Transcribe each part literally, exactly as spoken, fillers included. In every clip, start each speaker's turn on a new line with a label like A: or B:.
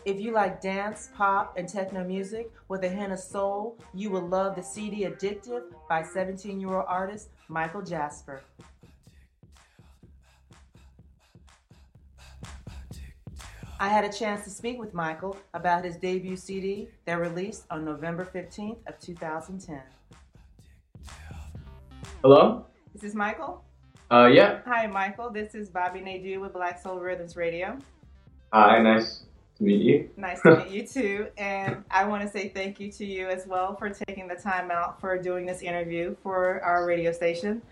A: If you like dance, pop, and techno music with a hint of soul, you will love the C D Addictive by seventeen-year-old artist Michael Jasper. I had a chance to speak with Michael about his debut C D that released on November fifteenth of two thousand ten.
B: Hello?
A: Is this Michael?
B: Uh, yeah.
A: Hi, Michael. This is Bobby Nadeau with Black Soul Rhythms Radio.
B: Hi, nice to meet you.
A: Nice to meet you too. And I want to say thank you to you as well for taking the time out for doing this interview for our radio station.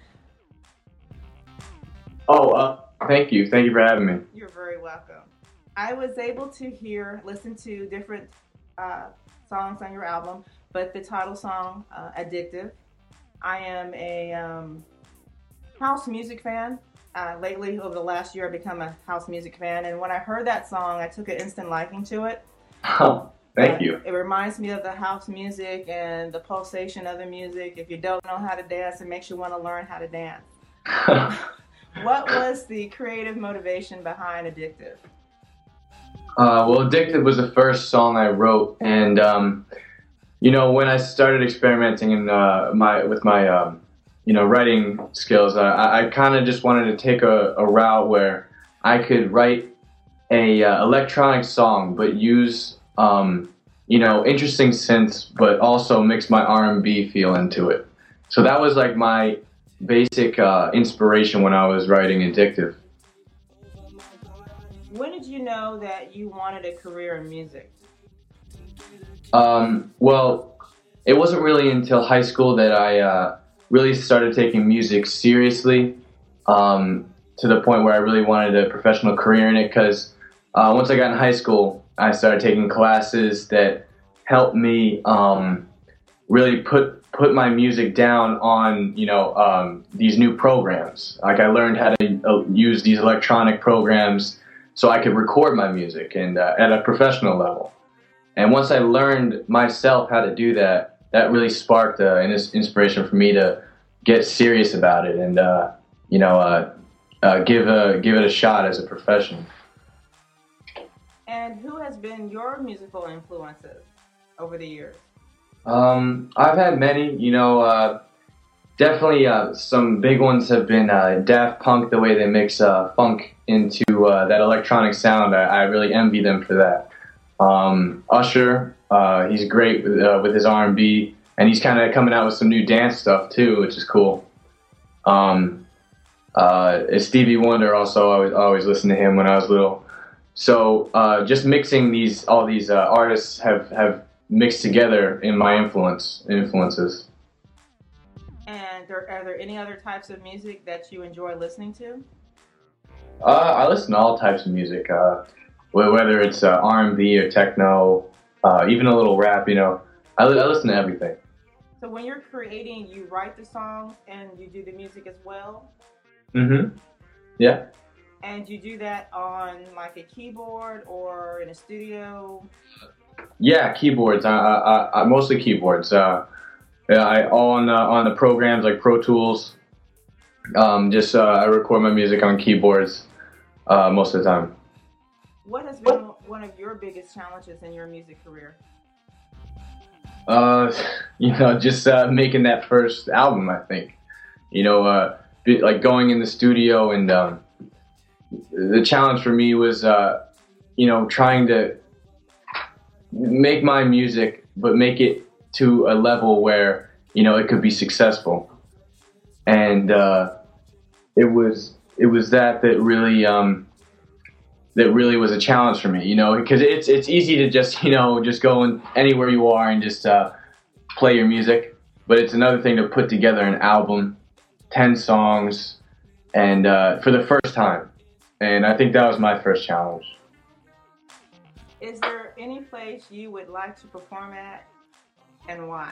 B: Oh, uh, thank you. Thank you for having me.
A: You're very welcome. I was able to hear, listen to different uh, songs on your album, but the title song, uh, Addictive. I am a um, house music fan. Uh, lately, over the last year, I've become a house music fan, and when I heard that song, I took an instant liking to it.
B: Oh, thank
A: uh,
B: you.
A: It reminds me of the house music and the pulsation of the music. If you don't know how to dance, it makes you want to learn how to dance. What was the creative motivation behind Addictive?
B: Uh, well, Addictive was the first song I wrote, and um, you know, when I started experimenting in uh, my with my um, you know writing skills, uh, I, I kind of just wanted to take a, a route where I could write a uh, electronic song, but use um, you know interesting synths, but also mix my R and B feel into it. So that was like my basic uh, inspiration when I was writing Addictive.
A: When did you know that you wanted a career in music?
B: Um, well, it wasn't really until high school that I uh, really started taking music seriously, um, to the point where I really wanted a professional career in it, because uh, once I got in high school, I started taking classes that helped me um, really put put my music down on, you know, um, these new programs. Like I learned how to uh, use these electronic programs so I could record my music and uh, at a professional level. And once I learned myself how to do that, that really sparked uh, an inspiration for me to get serious about it and, uh, you know, uh, uh, give a give it a shot as a profession.
A: And who has been your musical influences over the years?
B: Um, I've had many, you know, uh, definitely uh, some big ones have been uh, Daft Punk, the way they mix uh, funk into uh, that electronic sound. I, I really envy them for that. Um, Usher, uh, he's great with, uh, with his R and B, and he's kind of coming out with some new dance stuff too, which is cool. Um, uh, Stevie Wonder also, I always, always listened to him when I was little. So uh, just mixing these, all these uh, artists have, have mixed together in my influence influences.
A: And are, are there any other types of music that you enjoy listening to?
B: Uh, I listen to all types of music, uh, whether it's uh, R and B or techno, uh, even a little rap. You know, I, I listen to everything.
A: So when you're creating, you write the songs and you do the music as well?
B: Mm-hmm. Yeah.
A: And you do that on like a keyboard or in a studio?
B: Yeah, keyboards. I, I, I mostly keyboards. Uh, I on uh, on the programs like Pro Tools. Um, just uh, I record my music on keyboards uh, most of the time.
A: What has been one of your biggest challenges in your music career?
B: Uh, you know, just uh, making that first album. I think, you know, uh, be, like going in the studio, and um, the challenge for me was, uh, you know, trying to make my music, but make it to a level where, you know, it could be successful. And uh, it was it was that that really um, that really was a challenge for me, you know, because it's it's easy to just, you know, just go in anywhere you are and just uh, play your music, but it's another thing to put together an album, ten songs, and uh, for the first time. And I think that was my first challenge.
A: Is there any place you would like to perform at, and why?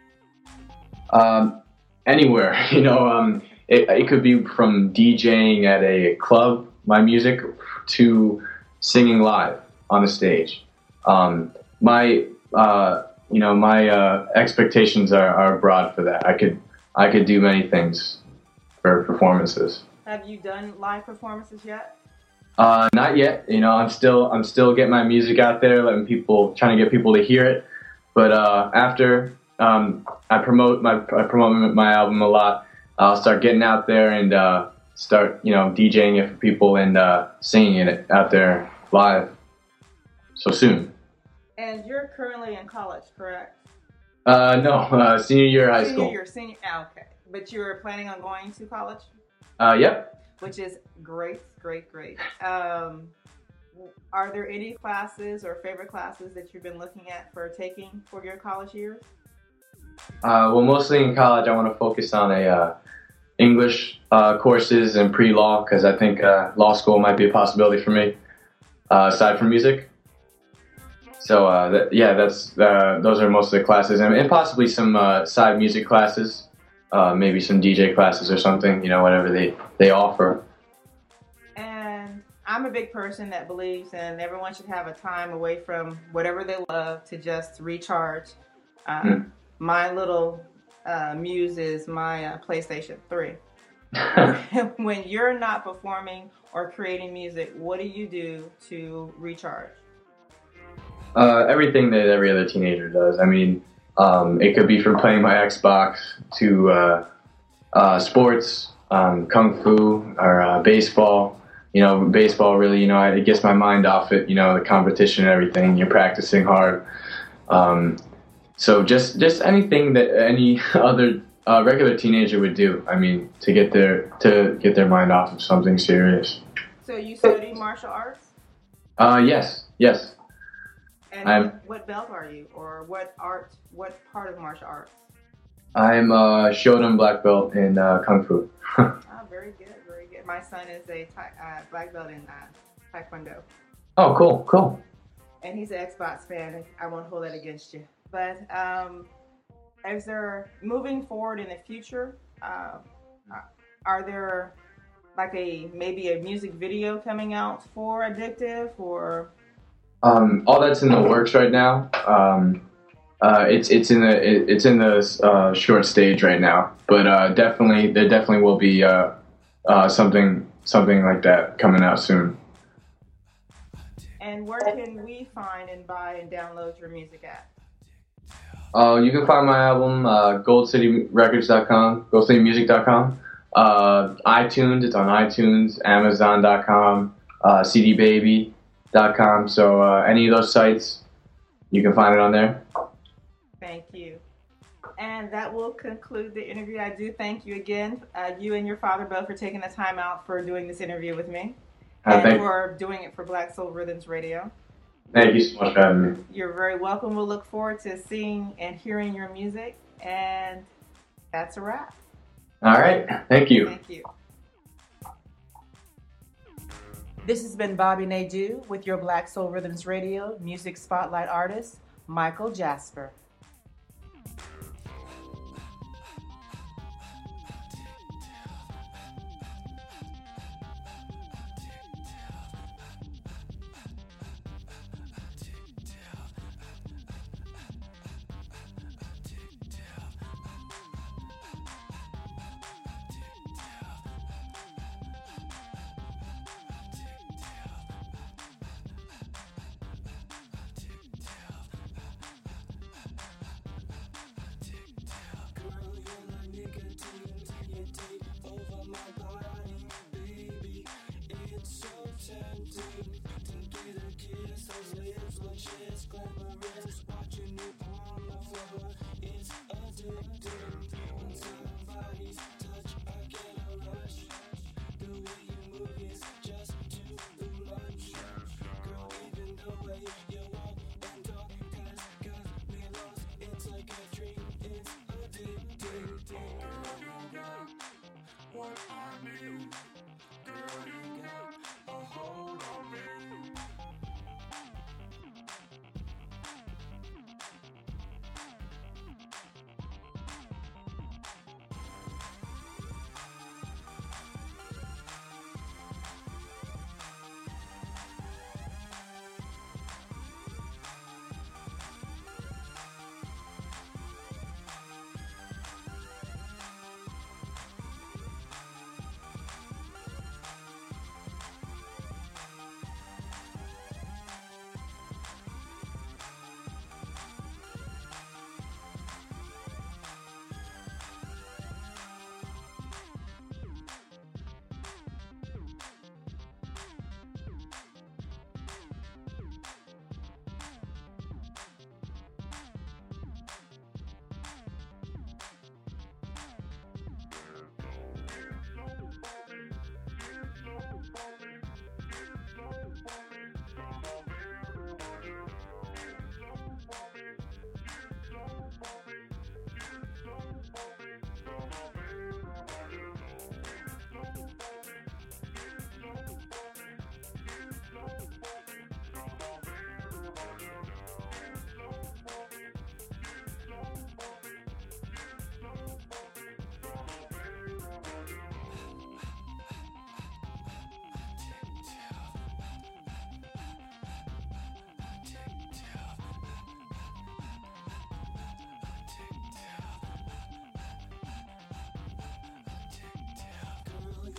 B: Um, anywhere, you know, um, it, it could be from DJing at a club, my music, to singing live on the stage. Um, my, uh, you know, my uh, expectations are, are broad for that. I could, I could do many things for performances.
A: Have you done live performances yet?
B: Uh, not yet. You know, I'm still I'm still getting my music out there, letting people, trying to get people to hear it. But uh, after um, I promote my I promote my album a lot, I'll start getting out there and uh, start you know DJing it for people and uh, singing it out there live. So soon.
A: And you're currently in college, correct?
B: Uh, no, uh, senior year of high
A: senior
B: school.
A: Senior year, senior. Oh, okay, but you're planning on going to college?
B: Uh, yep.
A: Which is great, great, great. Um, are there any classes or favorite classes that you've been looking at for taking for your college years?
B: Uh, well, mostly in college, I want to focus on a uh, English uh, courses and pre-law because I think uh, law school might be a possibility for me uh, aside from music. So uh, that, yeah, that's uh, those are most of the classes, and, and possibly some uh, side music classes, uh, maybe some D J classes or something. You know, whatever they, they offer.
A: And I'm a big person that believes in everyone should have a time away from whatever they love to just recharge. Uh, mm. My little uh, muse is my uh, PlayStation three. When you're not performing or creating music, what do you do to recharge?
B: Uh, everything that every other teenager does. I mean, um, it could be from playing my Xbox to uh, uh, sports, um, kung fu, or uh, baseball. You know, baseball really, you know, it gets my mind off it. You know, the competition and everything. You're practicing hard. Um, so just just anything that any other uh, regular teenager would do. I mean, to get their to get their mind off of something serious.
A: So you study martial arts?
B: Uh, yes, yes.
A: And I'm, what belt are you, or what art? What part of martial arts?
B: I'm a Shodan black belt in uh, kung fu.
A: Oh, very good, very good. My son is a thai, uh, black belt in uh, taekwondo.
B: Oh, cool, cool.
A: And he's an Xbox fan. I won't hold that against you. But um, as they're moving forward in the future, uh, are there like a maybe a music video coming out for Addictive, or?
B: Um, all that's in the works right now. Um, uh, it's it's in the it, it's in the uh, short stage right now, but uh, definitely there definitely will be uh, uh, something something like that coming out soon.
A: And where can we find and buy and download your music at?
B: Uh, you can find my album uh, gold city records dot com, gold city music dot com, uh, iTunes. It's on iTunes, amazon dot com, uh, C D Baby. Dot com. So uh, any of those sites, you can find it on there.
A: Thank you. And that will conclude the interview. I do thank you again, uh, you and your father both, for taking the time out for doing this interview with me, uh, and for doing it for Black Soul Rhythms Radio.
B: Thank you so much for having me.
A: You're very welcome. We'll look forward to seeing and hearing your music. And that's a wrap.
B: All right. Thank you.
A: Thank you. This has been Bobby Nadeau with your Black Soul Rhythms Radio Music Spotlight artist, Michael Jasper.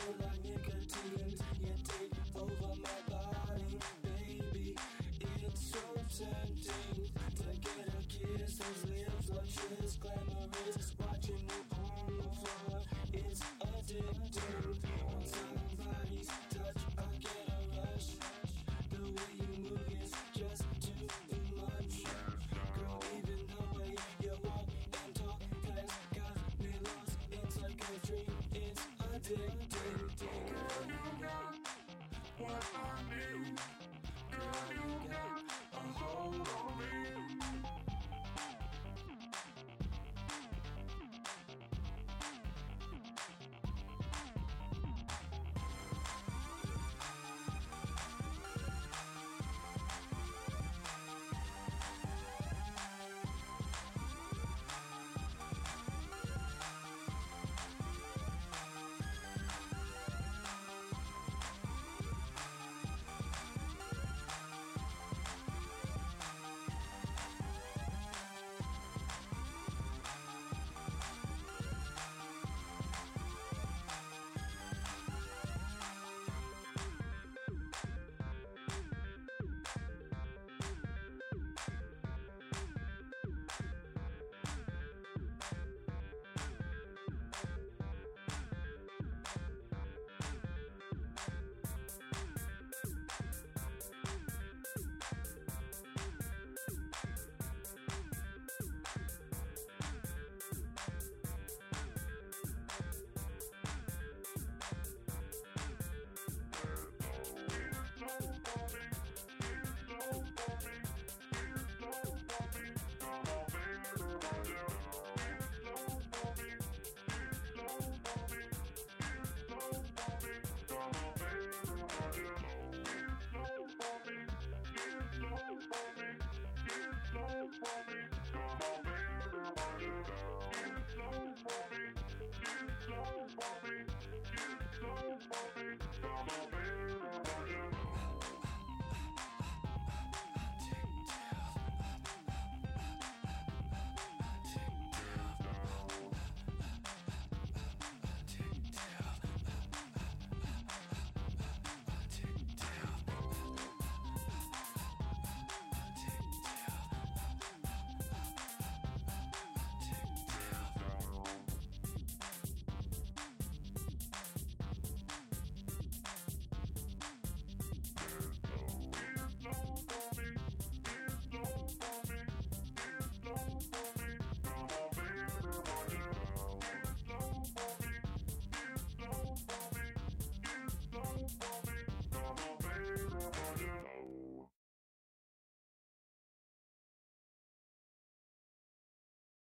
C: feel like nicotine. You take over my body, baby. It's so tempting to get a kiss. Those lips, luscious, glamorous. Watching you on the floor, it's addictive.